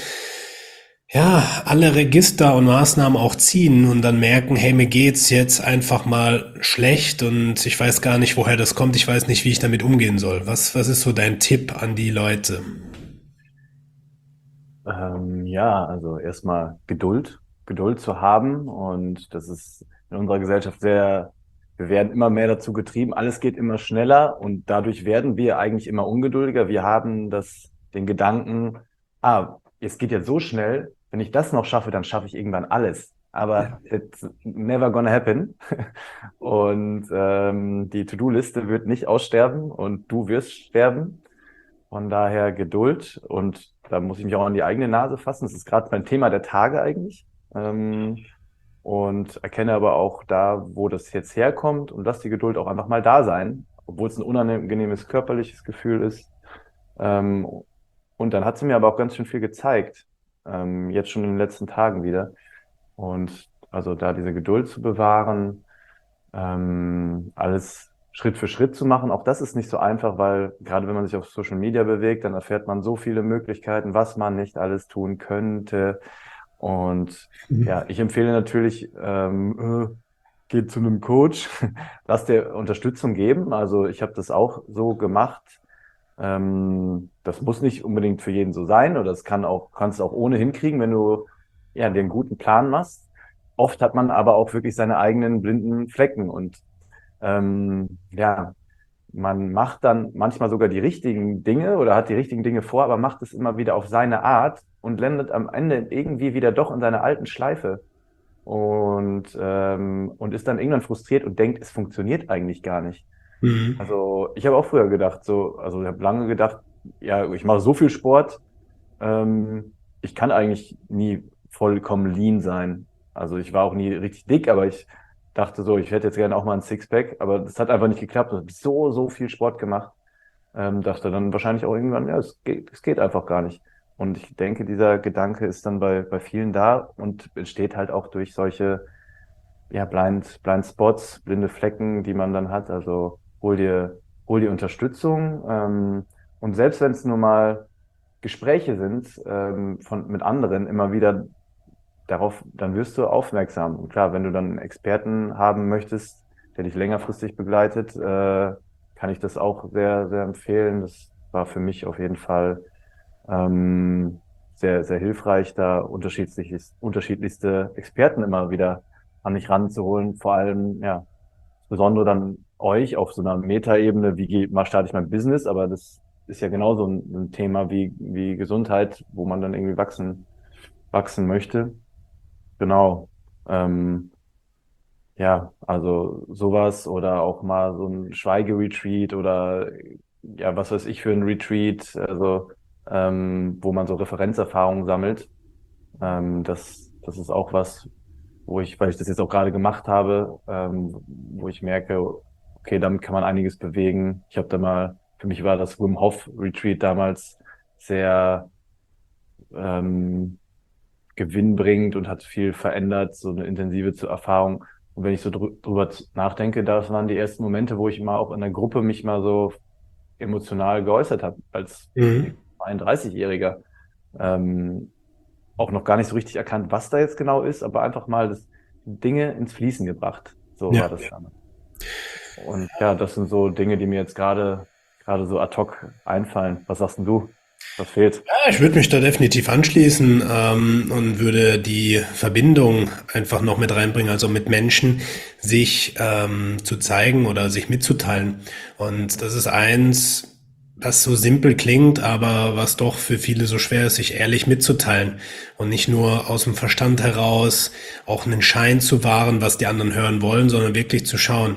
alle Register und Maßnahmen auch ziehen und dann merken, hey, mir geht's jetzt einfach mal schlecht und ich weiß gar nicht, woher das kommt, ich weiß nicht, wie ich damit umgehen soll. Was ist so dein Tipp an die Leute? Ja, also erstmal Geduld zu haben. Und das ist in unserer Gesellschaft wir werden immer mehr dazu getrieben, alles geht immer schneller und dadurch werden wir eigentlich immer ungeduldiger. Wir haben den Gedanken, es geht jetzt so schnell, wenn ich das noch schaffe, dann schaffe ich irgendwann alles. Aber it's never gonna happen. Und die To-Do-Liste wird nicht aussterben und du wirst sterben. Von daher Geduld und da muss ich mich auch an die eigene Nase fassen. Das ist gerade mein Thema der Tage eigentlich. Und erkenne aber auch da, wo das jetzt herkommt und lass die Geduld auch einfach mal da sein, obwohl es ein unangenehmes körperliches Gefühl ist. Ähm, und dann hat sie mir aber auch ganz schön viel gezeigt, jetzt schon in den letzten Tagen wieder. Und also da diese Geduld zu bewahren, alles Schritt für Schritt zu machen. Auch das ist nicht so einfach, weil gerade wenn man sich auf Social Media bewegt, dann erfährt man so viele Möglichkeiten, was man nicht alles tun könnte. Und ja, ich empfehle natürlich, geht zu einem Coach, lass dir Unterstützung geben. Also ich habe das auch so gemacht. Das muss nicht unbedingt für jeden so sein oder kannst du auch ohne hinkriegen, wenn du ja dir einen guten Plan machst. Oft hat man aber auch wirklich seine eigenen blinden Flecken und ja, man macht dann manchmal sogar die richtigen Dinge oder hat die richtigen Dinge vor, aber macht es immer wieder auf seine Art und landet am Ende irgendwie wieder doch in seiner alten Schleife und ist dann irgendwann frustriert und denkt, es funktioniert eigentlich gar nicht. Mhm. Also ich habe auch früher gedacht, also ich habe lange gedacht, ja, ich mache so viel Sport, ich kann eigentlich nie vollkommen lean sein. Also ich war auch nie richtig dick, aber ich dachte so, ich hätte jetzt gerne auch mal ein Sixpack, aber das hat einfach nicht geklappt. Ich habe so viel Sport gemacht. Dachte dann wahrscheinlich auch irgendwann, ja, es geht einfach gar nicht. Und ich denke, dieser Gedanke ist dann bei vielen da und entsteht halt auch durch solche, ja, Blind Spots, blinde Flecken, die man dann hat. Also hol dir Unterstützung. Und selbst wenn es nur mal Gespräche sind, mit anderen immer wieder darauf, dann wirst du aufmerksam. Und klar, wenn du dann einen Experten haben möchtest, der dich längerfristig begleitet, kann ich das auch sehr empfehlen. Das war für mich auf jeden Fall sehr hilfreich, da unterschiedlichste Experten immer wieder an mich ranzuholen. Vor allem, ja, insbesondere dann euch auf so einer Metaebene, starte ich mein Business, aber das ist ja genauso ein Thema wie Gesundheit, wo man dann irgendwie wachsen möchte. Genau. Ähm, ja, also sowas oder auch mal so ein Schweigeretreat oder ja, was weiß ich für ein Retreat, also wo man so Referenzerfahrungen sammelt. Das ist auch was, weil ich das jetzt auch gerade gemacht habe, wo ich merke, okay, damit kann man einiges bewegen. Ich habe da mal, für mich war das Wim Hof Retreat damals sehr ähm, gewinnbringend und hat viel verändert, so eine intensive Erfahrung. Und wenn ich so drüber nachdenke, das waren die ersten Momente, wo ich mal auch in der Gruppe mich mal so emotional geäußert habe, als Mhm. 31-Jähriger. Ähm, auch noch gar nicht so richtig erkannt, was da jetzt genau ist, aber einfach mal das Dinge ins Fließen gebracht. So war Ja. das damals. Und ja, das sind so Dinge, die mir jetzt gerade so ad hoc einfallen. Was sagst denn du? Was fehlt? Ja, ich würde mich da definitiv anschließen und würde die Verbindung einfach noch mit reinbringen, also mit Menschen sich zu zeigen oder sich mitzuteilen. Und das ist eins, was so simpel klingt, aber was doch für viele so schwer ist, sich ehrlich mitzuteilen und nicht nur aus dem Verstand heraus auch einen Schein zu wahren, was die anderen hören wollen, sondern wirklich zu schauen,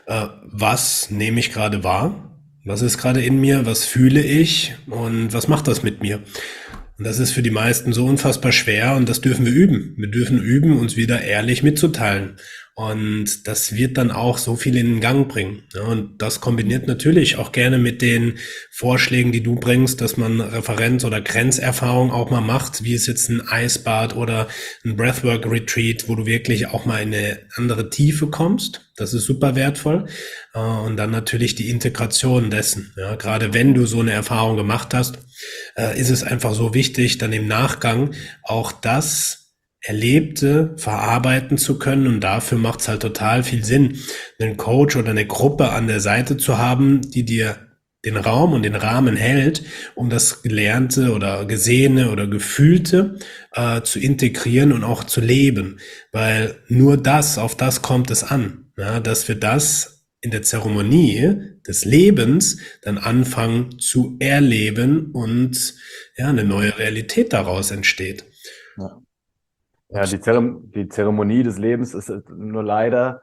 was nehme ich gerade wahr, was ist gerade in mir, was fühle ich und was macht das mit mir. Und das ist für die meisten so unfassbar schwer und das dürfen wir üben. Wir dürfen üben, uns wieder ehrlich mitzuteilen. Und das wird dann auch so viel in den Gang bringen. Ja, und das kombiniert natürlich auch gerne mit den Vorschlägen, die du bringst, dass man Referenz- oder Grenzerfahrung auch mal macht, wie es jetzt ein Eisbad oder ein Breathwork-Retreat, wo du wirklich auch mal in eine andere Tiefe kommst. Das ist super wertvoll. Und dann natürlich die Integration dessen. Ja, gerade wenn du so eine Erfahrung gemacht hast, ist es einfach so wichtig, dann im Nachgang auch das Erlebte verarbeiten zu können. Und dafür macht es halt total viel Sinn, einen Coach oder eine Gruppe an der Seite zu haben, die dir den Raum und den Rahmen hält, um das Gelernte oder Gesehene oder Gefühlte zu integrieren und auch zu leben. Weil nur das, auf das kommt es an, ja, dass wir das in der Zeremonie des Lebens dann anfangen zu erleben und ja, eine neue Realität daraus entsteht. Ja. Ja, die Zeremonie des Lebens ist nur leider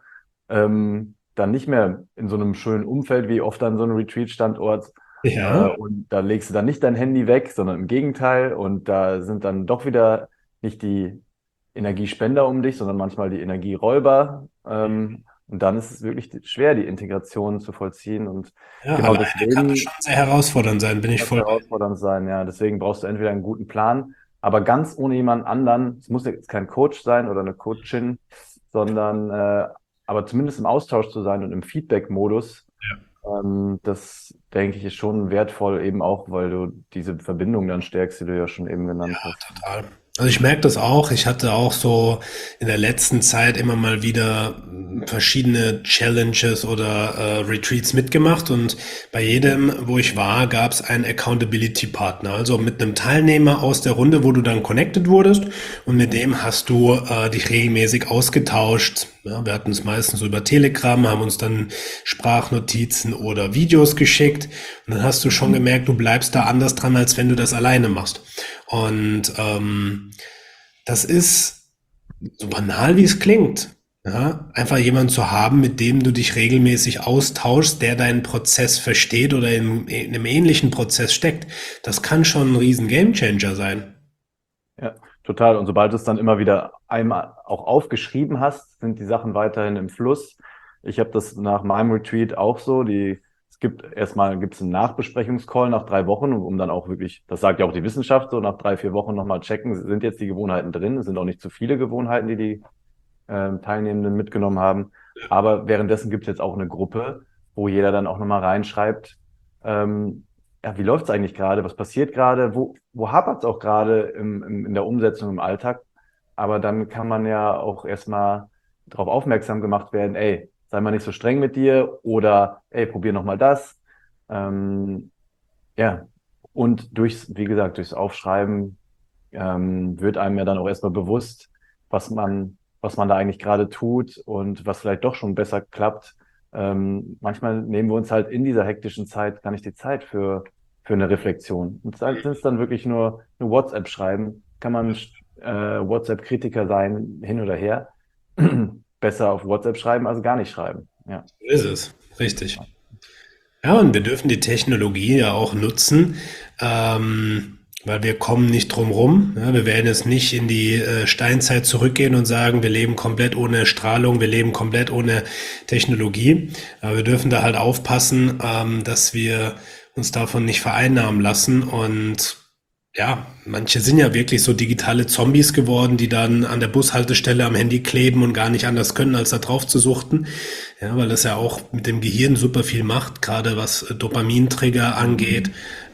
dann nicht mehr in so einem schönen Umfeld wie oft an so einem Retreat-Standort. Ja, Und da legst du dann nicht dein Handy weg, sondern im Gegenteil. Und da sind dann doch wieder nicht die Energiespender um dich, sondern manchmal die Energieräuber. Und dann ist es wirklich schwer, die Integration zu vollziehen. Und ja, genau alleine kann das deswegen schon sehr herausfordernd sein, bin ich das voll. herausfordernd sein, ja. Deswegen brauchst du entweder einen guten Plan, aber ganz ohne jemand anderen. Es muss jetzt kein Coach sein oder eine Coachin, sondern aber zumindest im Austausch zu sein und im Feedback-Modus. Das denke ich ist schon wertvoll, eben auch, weil du diese Verbindung dann stärkst, die du ja schon eben genannt hast. Total. Also ich merke das auch. Ich hatte auch so in der letzten Zeit immer mal wieder verschiedene Challenges oder Retreats mitgemacht und bei jedem, wo ich war, gab es einen Accountability-Partner, also mit einem Teilnehmer aus der Runde, wo du dann connected wurdest und mit dem hast du dich regelmäßig ausgetauscht, Ja, wir hatten es meistens so über Telegram, haben uns dann Sprachnotizen oder Videos geschickt und dann hast du schon gemerkt, du bleibst da anders dran, als wenn du das alleine machst. Und das ist so banal, wie es klingt. Ja, einfach jemanden zu haben, mit dem du dich regelmäßig austauschst, der deinen Prozess versteht oder in einem ähnlichen Prozess steckt, das kann schon ein riesen Gamechanger sein. Ja, total. Und sobald du es dann immer wieder einmal auch aufgeschrieben hast, sind die Sachen weiterhin im Fluss. Ich habe das nach meinem Retreat auch so. Gibt's einen Nachbesprechungscall nach 3 Wochen, um dann auch wirklich, das sagt ja auch die Wissenschaft, so nach 3, 4 Wochen nochmal checken, sind jetzt die Gewohnheiten drin? Es sind auch nicht zu viele Gewohnheiten, die Teilnehmenden mitgenommen haben. Aber währenddessen gibt es jetzt auch eine Gruppe, wo jeder dann auch nochmal reinschreibt, ja, wie läuft es eigentlich gerade? Was passiert gerade? Wo hapert es auch gerade in der Umsetzung im Alltag? Aber dann kann man ja auch erstmal darauf aufmerksam gemacht werden, ey, sei mal nicht so streng mit dir oder ey, probier nochmal das. Ähm, ja, und wie gesagt, durchs Aufschreiben wird einem ja dann auch erstmal bewusst, was man da eigentlich gerade tut und was vielleicht doch schon besser klappt. Manchmal nehmen wir uns halt in dieser hektischen Zeit gar nicht die Zeit für eine Reflexion. Und sind es dann wirklich nur eine WhatsApp schreiben, kann man WhatsApp-Kritiker sein, hin oder her. Besser auf WhatsApp schreiben als gar nicht schreiben. Ja. So ist es, richtig. Ja, und wir dürfen die Technologie ja auch nutzen, weil wir kommen nicht drum rum. Ja, wir werden jetzt nicht in die Steinzeit zurückgehen und sagen, wir leben komplett ohne Strahlung, wir leben komplett ohne Technologie. Aber wir dürfen da halt aufpassen, dass wir uns davon nicht vereinnahmen lassen. Und ja, manche sind ja wirklich so digitale Zombies geworden, die dann an der Bushaltestelle am Handy kleben und gar nicht anders können, als da drauf zu suchten. Ja, weil das ja auch mit dem Gehirn super viel macht, gerade was Dopamintrigger angeht,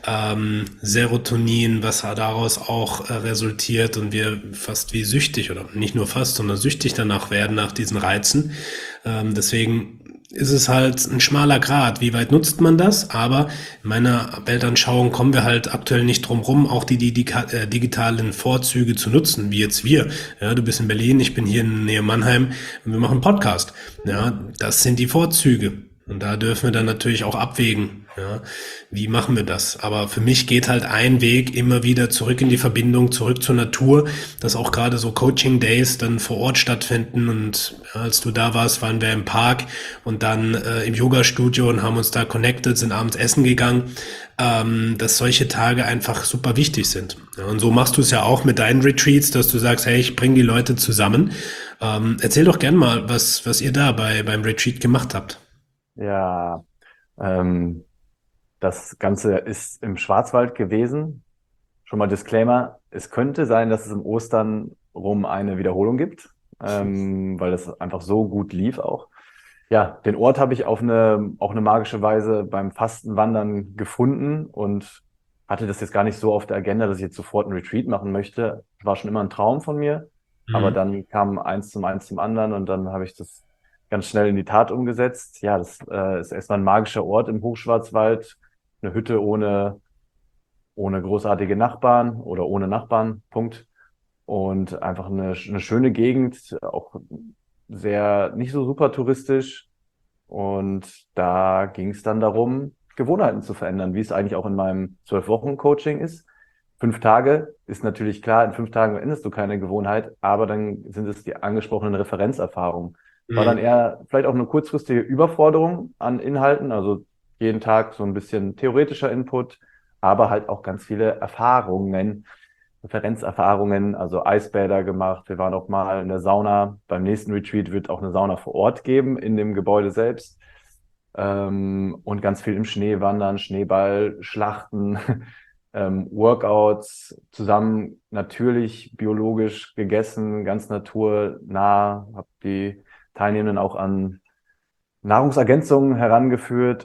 Serotonin, was daraus auch resultiert und wir fast wie süchtig oder nicht nur fast, sondern süchtig danach werden nach diesen Reizen. Deswegen ist es halt ein schmaler Grat. Wie weit nutzt man das? Aber in meiner Weltanschauung kommen wir halt aktuell nicht drum rum, auch die digitalen Vorzüge zu nutzen, wie jetzt wir. Ja, du bist in Berlin, ich bin hier in Nähe Mannheim und wir machen einen Podcast. Ja, das sind die Vorzüge. Und da dürfen wir dann natürlich auch abwägen, ja, wie machen wir das? Aber für mich geht halt ein Weg immer wieder zurück in die Verbindung, zurück zur Natur, dass auch gerade so Coaching Days dann vor Ort stattfinden. Und ja, als du da warst, waren wir im Park und dann im Yoga-Studio und haben uns da connected, sind abends essen gegangen, dass solche Tage einfach super wichtig sind. Ja, und so machst du es ja auch mit deinen Retreats, dass du sagst, hey, ich bringe die Leute zusammen. Erzähl doch gern mal, was ihr da beim Retreat gemacht habt. Ja, ähm, das Ganze ist im Schwarzwald gewesen. Schon mal Disclaimer, es könnte sein, dass es im Ostern rum eine Wiederholung gibt, weil das einfach so gut lief auch. Ja, den Ort habe ich auch eine magische Weise beim Fastenwandern gefunden und hatte das jetzt gar nicht so auf der Agenda, dass ich jetzt sofort ein Retreat machen möchte. War schon immer ein Traum von mir, aber Mhm. dann kam eins zum anderen und dann habe ich das ganz schnell in die Tat umgesetzt. Ja, das ist erstmal ein magischer Ort im Hochschwarzwald, eine Hütte ohne großartige Nachbarn oder ohne Nachbarn, Punkt. Und einfach eine schöne Gegend, auch sehr, nicht so super touristisch. Und da ging es dann darum, Gewohnheiten zu verändern, wie es eigentlich auch in meinem 12 Wochen Coaching ist. 5 Tage ist natürlich klar, in 5 Tagen änderst du keine Gewohnheit, aber dann sind es die angesprochenen Referenzerfahrungen. War dann Mhm. eher vielleicht auch eine kurzfristige Überforderung an Inhalten, also jeden Tag so ein bisschen theoretischer Input, aber halt auch ganz viele Erfahrungen, Referenzerfahrungen, also Eisbäder gemacht. Wir waren auch mal in der Sauna. Beim nächsten Retreat wird auch eine Sauna vor Ort geben, in dem Gebäude selbst. Und ganz viel im Schnee wandern, Schneeball, Schlachten, Workouts, zusammen natürlich biologisch gegessen, ganz naturnah, habe die Teilnehmenden auch an Nahrungsergänzungen herangeführt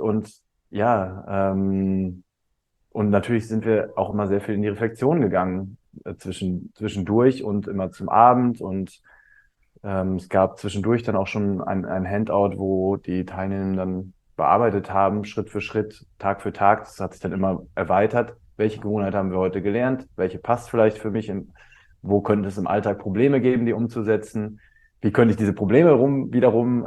und natürlich sind wir auch immer sehr viel in die Reflexion gegangen, zwischendurch und immer zum Abend. Und es gab zwischendurch dann auch schon ein Handout, wo die Teilnehmenden dann bearbeitet haben, Schritt für Schritt, Tag für Tag. Das hat sich dann immer erweitert. Welche Gewohnheit haben wir heute gelernt? Welche passt vielleicht für mich? Wo könnte es im Alltag Probleme geben, die umzusetzen? wie könnte ich diese Probleme wiederum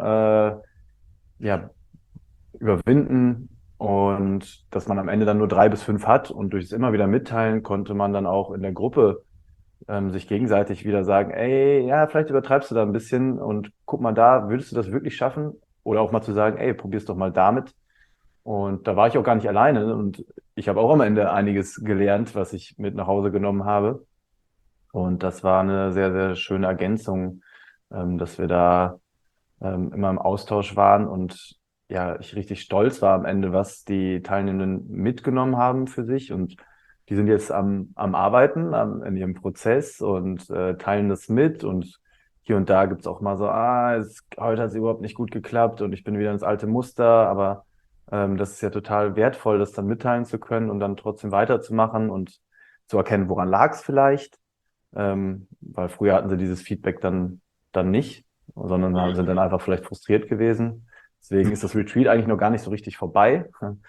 ja, überwinden und dass man am Ende dann nur 3 bis 5 hat und durch das immer wieder mitteilen konnte man dann auch in der Gruppe sich gegenseitig wieder sagen, ey, ja, vielleicht übertreibst du da ein bisschen und guck mal da, würdest du das wirklich schaffen? Oder auch mal zu sagen, ey, probier's doch mal damit. Und da war ich auch gar nicht alleine und ich habe auch am Ende einiges gelernt, was ich mit nach Hause genommen habe. Und das war eine sehr, sehr schöne Ergänzung, dass wir da immer im Austausch waren und ja, ich richtig stolz war am Ende, was die Teilnehmenden mitgenommen haben für sich. Und die sind jetzt am Arbeiten, in ihrem Prozess und teilen das mit. Und hier und da gibt's auch mal so, heute hat es überhaupt nicht gut geklappt und ich bin wieder ins alte Muster. Aber das ist ja total wertvoll, das dann mitteilen zu können und dann trotzdem weiterzumachen und zu erkennen, woran lag es vielleicht. Weil früher hatten sie dieses Feedback dann nicht, sondern sind dann einfach vielleicht frustriert gewesen. Deswegen ist das Retreat eigentlich noch gar nicht so richtig vorbei.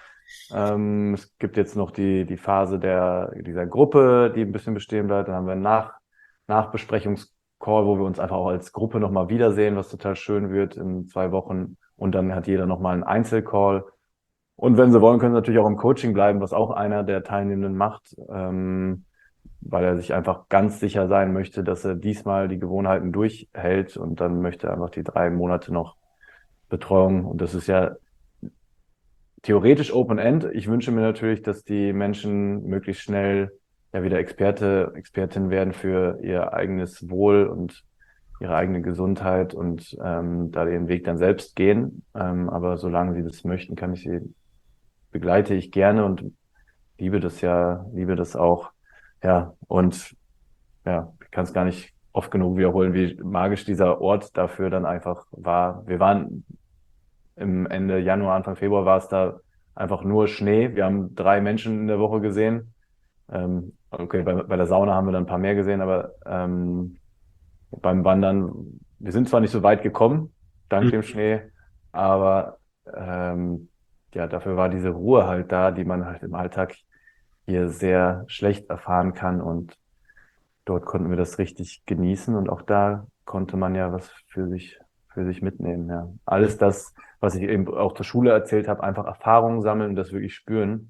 Es gibt jetzt noch die Phase dieser Gruppe, die ein bisschen bestehen bleibt. Dann haben wir einen Nachbesprechungscall, wo wir uns einfach auch als Gruppe nochmal wiedersehen, was total schön wird in 2 Wochen. Und dann hat jeder nochmal einen Einzelcall. Und wenn sie wollen, können sie natürlich auch im Coaching bleiben, was auch einer der Teilnehmenden macht, weil er sich einfach ganz sicher sein möchte, dass er diesmal die Gewohnheiten durchhält und dann möchte er einfach die 3 Monate noch Betreuung. Und das ist ja theoretisch Open-End. Ich wünsche mir natürlich, dass die Menschen möglichst schnell ja wieder Expertin werden für ihr eigenes Wohl und ihre eigene Gesundheit und da den Weg dann selbst gehen. Aber solange sie das möchten, begleite ich gerne und liebe das auch. Ja, und ja, ich kann es gar nicht oft genug wiederholen, wie magisch dieser Ort dafür dann einfach war. Wir waren im Ende Januar, Anfang Februar war es da einfach nur Schnee. Wir haben 3 Menschen in der Woche gesehen. Okay, bei der Sauna haben wir dann ein paar mehr gesehen, aber beim Wandern, wir sind zwar nicht so weit gekommen, dank dem Schnee, aber ja, dafür war diese Ruhe halt da, die man halt im Alltag hier sehr schlecht erfahren kann und dort konnten wir das richtig genießen und auch da konnte man ja was für sich mitnehmen, ja. Alles das, was ich eben auch zur Schule erzählt habe, einfach Erfahrungen sammeln und das wirklich spüren,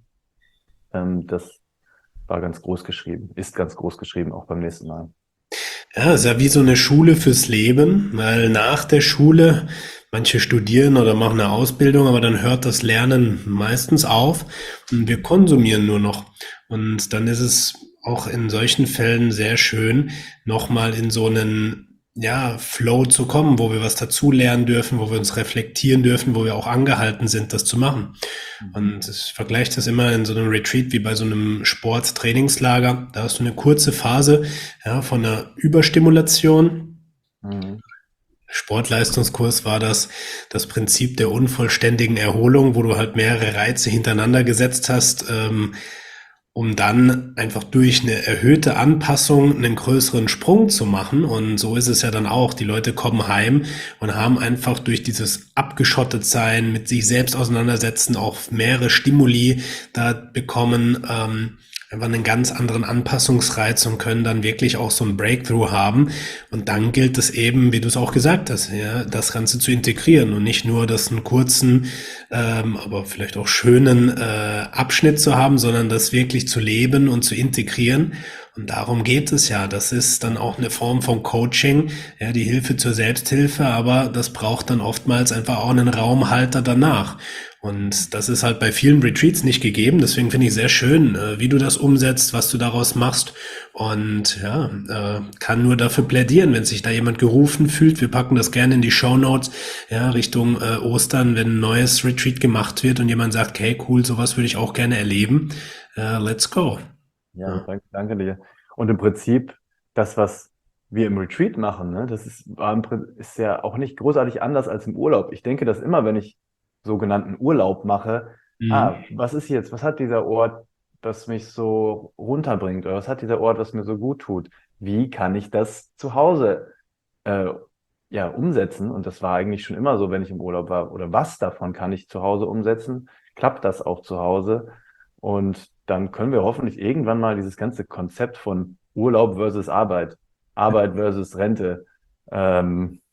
das war ganz groß geschrieben, ist ganz groß geschrieben, auch beim nächsten Mal. Ja, ist ja wie so eine Schule fürs Leben, weil nach der Schule, manche studieren oder machen eine Ausbildung, aber dann hört das Lernen meistens auf und wir konsumieren nur noch. Und dann ist es auch in solchen Fällen sehr schön, nochmal in so einen, ja, Flow zu kommen, wo wir was dazulernen dürfen, wo wir uns reflektieren dürfen, wo wir auch angehalten sind, das zu machen. Und ich vergleiche das immer in so einem Retreat wie bei so einem Sporttrainingslager. Da hast du eine kurze Phase, ja, von einer Überstimulation. Mhm. Sportleistungskurs war das Prinzip der unvollständigen Erholung, wo du halt mehrere Reize hintereinander gesetzt hast, um dann einfach durch eine erhöhte Anpassung einen größeren Sprung zu machen. Und so ist es ja dann auch. Die Leute kommen heim und haben einfach durch dieses Abgeschottetsein, mit sich selbst auseinandersetzen, auch mehrere Stimuli da bekommen, einfach einen ganz anderen Anpassungsreiz und können dann wirklich auch so ein Breakthrough haben. Und dann gilt es eben, wie du es auch gesagt hast, ja, das Ganze zu integrieren und nicht nur das einen kurzen, aber vielleicht auch schönen Abschnitt zu haben, sondern das wirklich zu leben und zu integrieren. Und darum geht es ja. Das ist dann auch eine Form von Coaching, ja, die Hilfe zur Selbsthilfe, aber das braucht dann oftmals einfach auch einen Raumhalter danach. Und das ist halt bei vielen Retreats nicht gegeben. Deswegen finde ich sehr schön, wie du das umsetzt, was du daraus machst. Und ja, kann nur dafür plädieren, wenn sich da jemand gerufen fühlt. Wir packen das gerne in die Shownotes, ja, Richtung Ostern, wenn ein neues Retreat gemacht wird und jemand sagt, hey, cool, sowas würde ich auch gerne erleben. Let's go. Ja, Ja. danke dir. Und im Prinzip, das, was wir im Retreat machen, ne, ist ja auch nicht großartig anders als im Urlaub. Ich denke, dass immer, wenn ich sogenannten Urlaub mache, Mhm. was hat dieser Ort, das mich so runterbringt, oder was hat dieser Ort, was mir so gut tut? Wie kann ich das zu Hause äh, ja, umsetzen? Und das war eigentlich schon immer so, wenn ich im Urlaub war. Oder was davon kann ich zu Hause umsetzen? Klappt das auch zu Hause? Und dann können wir hoffentlich irgendwann mal dieses ganze Konzept von Urlaub versus Arbeit, Arbeit versus Rente, ähm,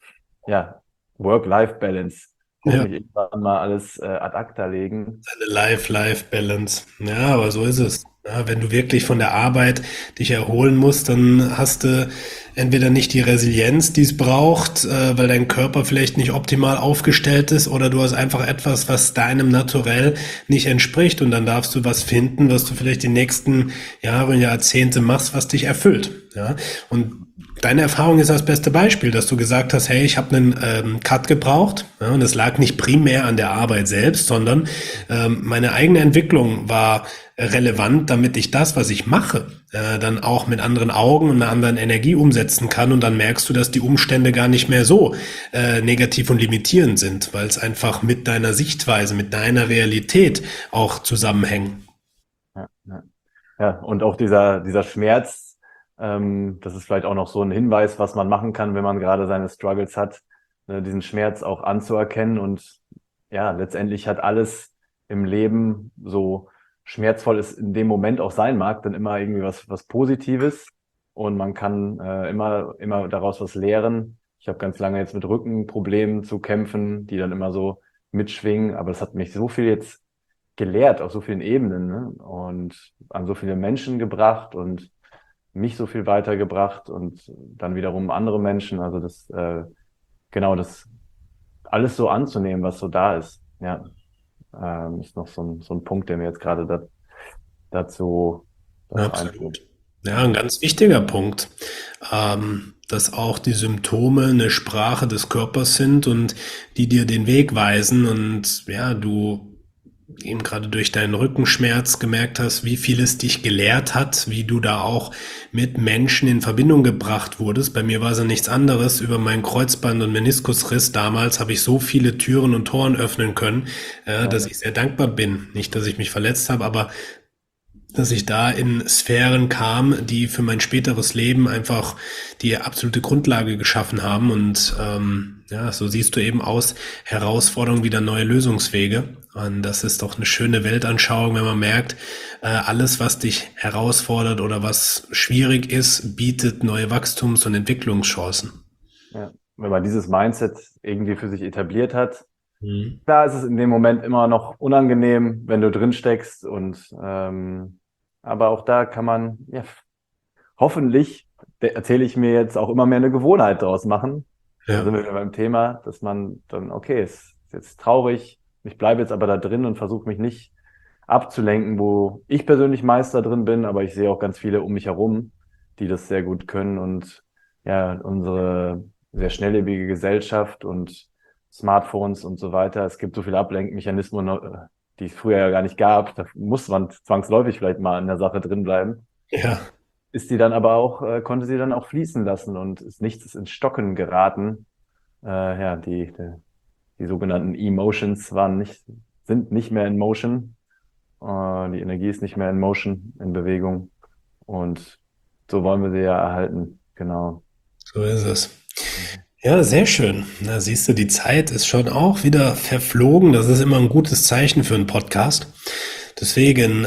ja, Work-Life-Balance. Ja. Hoffentlich irgendwann mal alles ad acta legen. Eine Life-Life-Balance. Ja, aber so ist es. Ja, wenn du wirklich von der Arbeit dich erholen musst, dann hast du entweder nicht die Resilienz, die es braucht, weil dein Körper vielleicht nicht optimal aufgestellt ist, oder du hast einfach etwas, was deinem Naturell nicht entspricht, und dann darfst du was finden, was du vielleicht die nächsten Jahre und Jahrzehnte machst, was dich erfüllt. Ja, und deine Erfahrung ist das beste Beispiel, dass du gesagt hast, hey, ich habe einen Cut gebraucht, ja, und es lag nicht primär an der Arbeit selbst, sondern meine eigene Entwicklung war relevant, damit ich das, was ich mache, dann auch mit anderen Augen und einer anderen Energie umsetzen kann, und dann merkst du, dass die Umstände gar nicht mehr so negativ und limitierend sind, weil es einfach mit deiner Sichtweise, mit deiner Realität auch zusammenhängen. Ja, ja. Ja, und auch dieser Schmerz, das ist vielleicht auch noch so ein Hinweis, was man machen kann, wenn man gerade seine Struggles hat, ne, diesen Schmerz auch anzuerkennen. Und ja, letztendlich hat alles im Leben, so schmerzvoll es in dem Moment auch sein mag, dann immer irgendwie was Positives. Und man kann immer daraus was lernen. Ich habe ganz lange jetzt mit Rückenproblemen zu kämpfen, die dann immer so mitschwingen. Aber das hat mich so viel jetzt gelehrt auf so vielen Ebenen, ne? Und an so viele Menschen gebracht und mich so viel weitergebracht und dann wiederum andere Menschen. Also genau, das alles so anzunehmen, was so da ist. Ja, ist noch so ein Punkt, der mir jetzt gerade dazu, dazu einfällt. Absolut. Ja, ein ganz wichtiger Punkt, dass auch die Symptome eine Sprache des Körpers sind und die dir den Weg weisen, und ja, du eben gerade durch deinen Rückenschmerz gemerkt hast, wie viel es dich gelehrt hat, wie du da auch mit Menschen in Verbindung gebracht wurdest. Bei mir war es ja nichts anderes. Über meinen Kreuzband- und Meniskusriss damals habe ich so viele Türen und Toren öffnen können, dass ich sehr dankbar bin. Nicht, dass ich mich verletzt habe, aber dass ich da in Sphären kam, die für mein späteres Leben einfach die absolute Grundlage geschaffen haben. Und ja, so siehst du eben aus Herausforderungen wieder neue Lösungswege. Und das ist doch eine schöne Weltanschauung, wenn man merkt, alles, was dich herausfordert oder was schwierig ist, bietet neue Wachstums- und Entwicklungschancen. Ja. Wenn man dieses Mindset irgendwie für sich etabliert hat, Mhm. klar ist es in dem Moment immer noch unangenehm, wenn du drin steckst und aber auch da kann man ja hoffentlich, erzähle ich mir jetzt auch immer mehr eine Gewohnheit draus machen. Da Ja, sind wir wieder beim Thema, dass man dann, okay, es ist jetzt traurig, ich bleibe jetzt aber da drin und versuche mich nicht abzulenken, wo ich persönlich Meister drin bin, aber ich sehe auch ganz viele um mich herum, die das sehr gut können. Und ja, unsere sehr schnelllebige Gesellschaft und Smartphones und so weiter, es gibt so viele Ablenkmechanismen, die es früher ja gar nicht gab. Da muss man zwangsläufig vielleicht mal in der Sache drin bleiben. ja, Ist die dann aber auch, konnte sie dann auch fließen lassen und ist nichts ins Stocken geraten. Ja, die sogenannten Emotions sind nicht mehr in Motion. Die Energie ist nicht mehr in Motion, in Bewegung. Und so wollen wir sie ja erhalten. Genau. so ist es. Ja, sehr schön. Na, siehst du, die Zeit ist schon auch wieder verflogen. Das ist immer ein gutes Zeichen für einen Podcast. Deswegen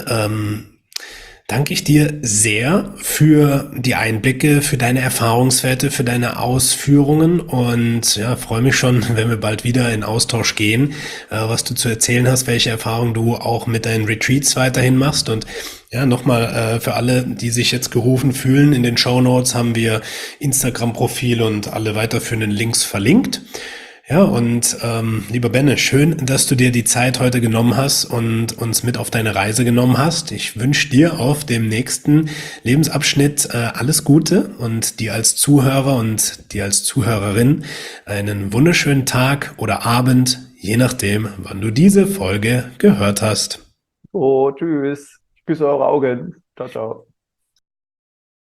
danke ich dir sehr für die Einblicke, für deine Erfahrungswerte, für deine Ausführungen, und ja, freue mich schon, wenn wir bald wieder in Austausch gehen, was du zu erzählen hast, welche Erfahrungen du auch mit deinen Retreats weiterhin machst. Und ja, nochmal für alle, die sich jetzt gerufen fühlen, in den Shownotes haben wir Instagram-Profil und alle weiterführenden Links verlinkt. Ja, und lieber Benne, schön, dass du dir die Zeit heute genommen hast und uns mit auf deine Reise genommen hast. Ich wünsche dir auf dem nächsten Lebensabschnitt alles Gute, und dir als Zuhörer und dir als Zuhörerin einen wunderschönen Tag oder Abend, je nachdem, wann du diese Folge gehört hast. Oh, tschüss. Ich küsse eure Augen. Ciao, ciao.